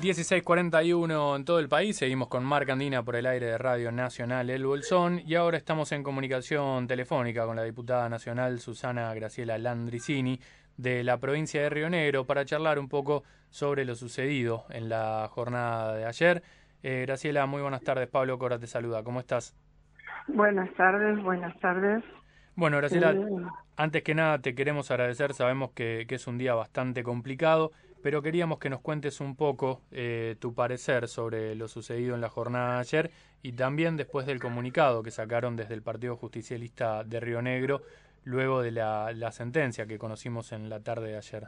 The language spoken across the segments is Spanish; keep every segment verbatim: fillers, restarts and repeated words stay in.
dieciséis cuarenta y uno en todo el país, seguimos con Marc Andina por el aire de Radio Nacional El Bolsón y ahora estamos en comunicación telefónica con la diputada nacional Susana Graciela Landricini de la provincia de Río Negro para charlar un poco sobre lo sucedido en la jornada de ayer. Eh, Graciela, muy buenas tardes, Pablo Cora te saluda, ¿cómo estás? Buenas tardes, buenas tardes. Bueno, Graciela, Eh, antes que nada te queremos agradecer, sabemos que, que es un día bastante complicado, pero queríamos que nos cuentes un poco eh, tu parecer sobre lo sucedido en la jornada de ayer y también después del comunicado que sacaron desde el Partido Justicialista de Río Negro luego de la, la sentencia que conocimos en la tarde de ayer.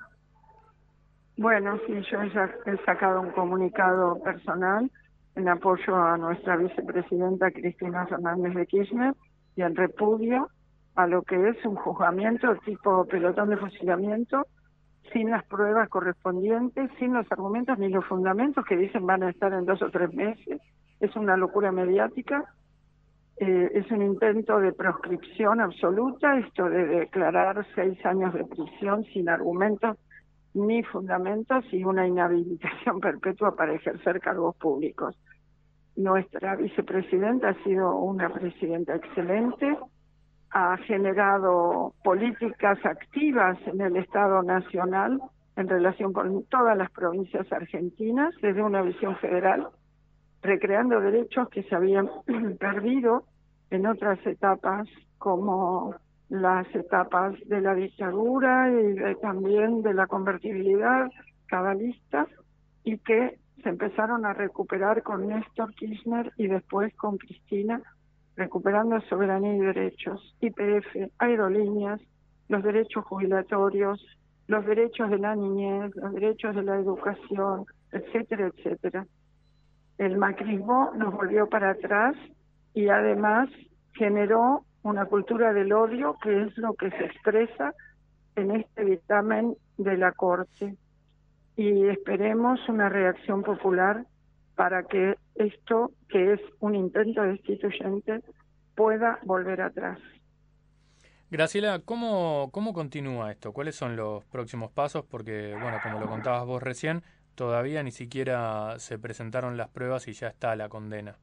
bueno, sí, yo ya he sacado un comunicado personal en apoyo a nuestra vicepresidenta Cristina Fernández de Kirchner y en repudio a lo que es un juzgamiento tipo pelotón de fusilamiento sin las pruebas correspondientes, sin los argumentos ni los fundamentos que dicen van a estar en dos o tres meses. Es una locura mediática. Eh, es un intento de proscripción absoluta, esto de declarar seis años de prisión sin argumentos ni fundamentos y una inhabilitación perpetua para ejercer cargos públicos. Nuestra vicepresidenta ha sido una presidenta excelente, ha generado políticas activas en el Estado Nacional en relación con todas las provincias argentinas desde una visión federal, recreando derechos que se habían perdido en otras etapas, como las etapas de la dictadura y de, también de la convertibilidad cabalista, y que se empezaron a recuperar con Néstor Kirchner y después con Cristina, recuperando soberanía y derechos, Y P F, aerolíneas, los derechos jubilatorios, los derechos de la niñez, los derechos de la educación, etcétera, etcétera. El macrismo nos volvió para atrás y además generó una cultura del odio, que es lo que se expresa en este dictamen de la Corte. Y esperemos una reacción popular para que esto, que es un intento destituyente, pueda volver atrás. Graciela, ¿cómo, cómo continúa esto? ¿Cuáles son los próximos pasos? Porque, bueno, como lo contabas vos recién, todavía ni siquiera se presentaron las pruebas y ya está la condena.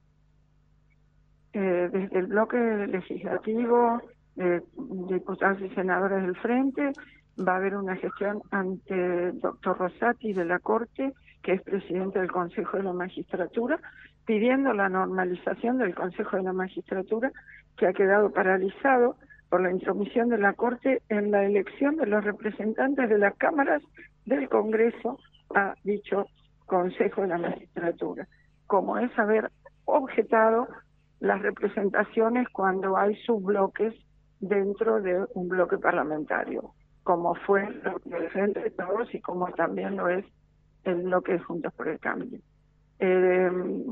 Eh, desde el bloque legislativo, eh, diputados y senadores del Frente, va a haber una gestión ante el doctor Rosati de la Corte, que es presidente del Consejo de la Magistratura, pidiendo la normalización del Consejo de la Magistratura, que ha quedado paralizado por la intromisión de la Corte en la elección de los representantes de las cámaras del Congreso a dicho Consejo de la Magistratura, como es haber objetado las representaciones cuando hay subbloques dentro de un bloque parlamentario, como fue lo que el Frente de Todos y como también lo es el bloque de Juntos por el Cambio. Eh,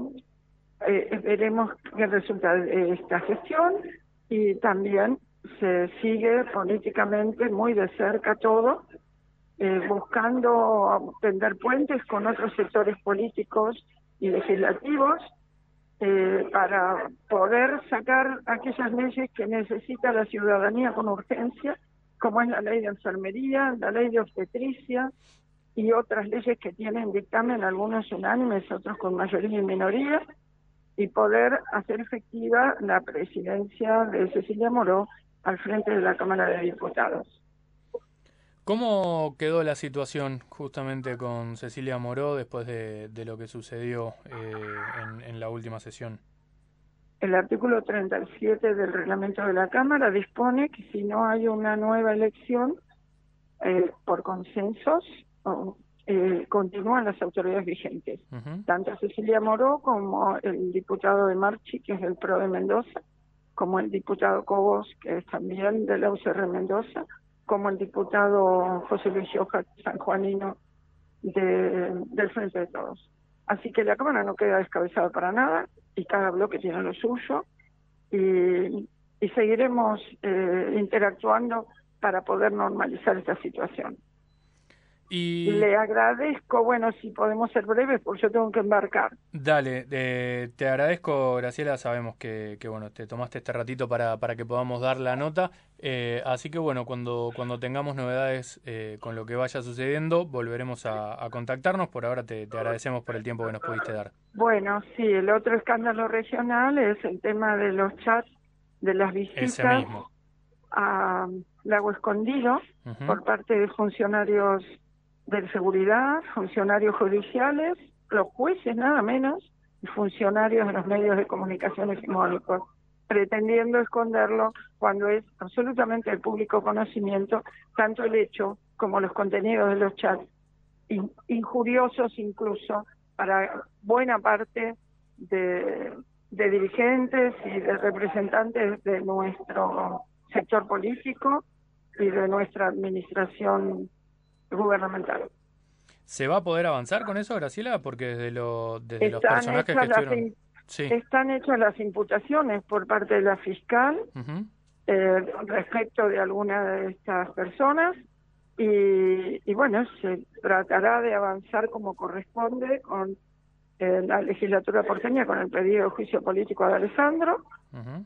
eh, veremos qué resulta de esta gestión y también se sigue políticamente muy de cerca todo, eh, buscando tender puentes con otros sectores políticos y legislativos, Eh, para poder sacar aquellas leyes que necesita la ciudadanía con urgencia, como es la ley de enfermería, la ley de obstetricia y otras leyes que tienen dictamen, algunos unánimes, otros con mayoría y minoría, y poder hacer efectiva la presidencia de Cecilia Moró al frente de la Cámara de Diputados. ¿Cómo quedó la situación justamente con Cecilia Moró después de, de lo que sucedió eh, en, en la última sesión? El artículo treinta y siete del reglamento de la Cámara dispone que si no hay una nueva elección eh, por consensos, oh, eh, continúan las autoridades vigentes. Uh-huh. Tanto Cecilia Moró como el diputado de Marchi, que es del P R O de Mendoza, como el diputado Cobos, que es también de la U C R Mendoza, como el diputado José Luis Gioja sanjuanino de, del Frente de Todos. Así que la Cámara no queda descabezada para nada y cada bloque tiene lo suyo y, y seguiremos eh, interactuando para poder normalizar esta situación. Y le agradezco, bueno, si podemos ser breves, porque yo tengo que embarcar. dale, eh, te agradezco, Graciela, sabemos que, que bueno, te tomaste este ratito para, para que podamos dar la nota, eh, así que bueno, cuando, cuando tengamos novedades eh, con lo que vaya sucediendo, volveremos a, a contactarnos. Por ahora te, te agradecemos por el tiempo que nos pudiste dar. Bueno, sí, el otro escándalo regional es el tema de los chats de las Ese visitas mismo. a Lago Escondido Ujú. por parte de funcionarios de seguridad, funcionarios judiciales, los jueces nada menos, y funcionarios de los medios de comunicación hegemónicos, pretendiendo esconderlo cuando es absolutamente de público conocimiento, tanto el hecho como los contenidos de los chats, in- injuriosos incluso para buena parte de, de dirigentes y de representantes de nuestro sector político y de nuestra administración gubernamental. ¿Se va a poder avanzar con eso, Graciela? Porque desde, lo, desde los Están personajes que hechas las estuvieron... in- Sí. están hechas las imputaciones por parte de la fiscal Ujú. eh, respecto de alguna de estas personas y, y bueno, se tratará de avanzar como corresponde con eh, la legislatura porteña, con el pedido de juicio político de Alessandro, Ujú.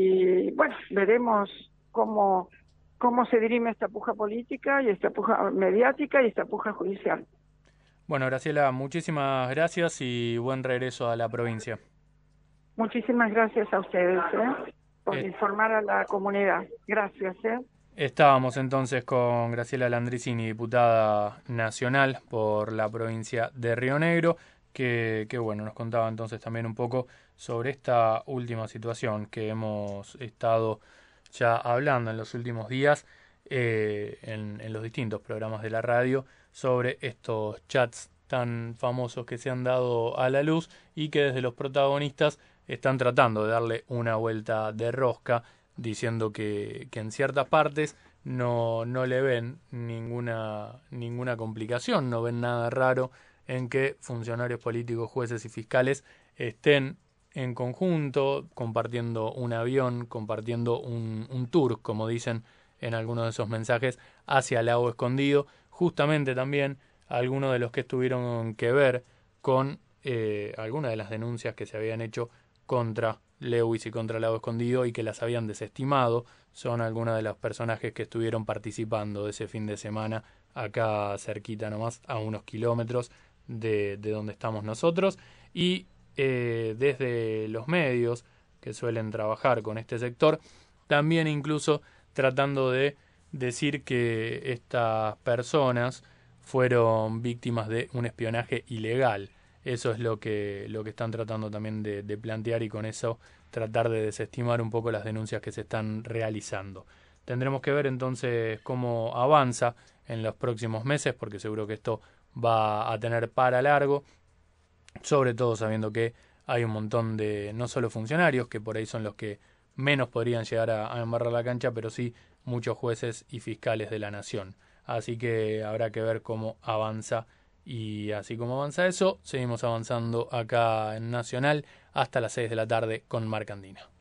y bueno, veremos cómo, cómo se dirime esta puja política y esta puja mediática y esta puja judicial. Bueno, Graciela, muchísimas gracias y buen regreso a la provincia. Muchísimas gracias a ustedes ¿eh? por Eh, informar a la comunidad. Gracias. ¿eh? Estábamos entonces con Graciela Landricini, diputada nacional por la provincia de Río Negro, que, que bueno, nos contaba entonces también un poco sobre esta última situación que hemos estado ya hablando en los últimos días eh, en, en los distintos programas de la radio sobre estos chats tan famosos que se han dado a la luz y que desde los protagonistas están tratando de darle una vuelta de rosca diciendo que, que en ciertas partes no, no le ven ninguna, ninguna complicación, no ven nada raro en que funcionarios políticos, jueces y fiscales estén en conjunto, compartiendo un avión, compartiendo un, un tour, como dicen en algunos de esos mensajes, hacia Lago Escondido, justamente también algunos de los que tuvieron que ver con eh, algunas de las denuncias que se habían hecho contra Lewis y contra Lago Escondido y que las habían desestimado, son algunos de los personajes que estuvieron participando de ese fin de semana acá cerquita nomás, a unos kilómetros de, de donde estamos nosotros, y eh, desde los medios que suelen trabajar con este sector, también incluso tratando de decir que estas personas fueron víctimas de un espionaje ilegal. Eso es lo que, lo que están tratando también de, de plantear y con eso tratar de desestimar un poco las denuncias que se están realizando. Tendremos que ver entonces cómo avanza en los próximos meses, porque seguro que esto va a tener para largo, sobre todo sabiendo que hay un montón de no solo funcionarios, que por ahí son los que menos podrían llegar a, a embarrar la cancha, pero sí muchos jueces y fiscales de la nación. Así que habrá que ver cómo avanza y así como avanza eso, seguimos avanzando acá en Nacional hasta las seis de la tarde con Marc Andina.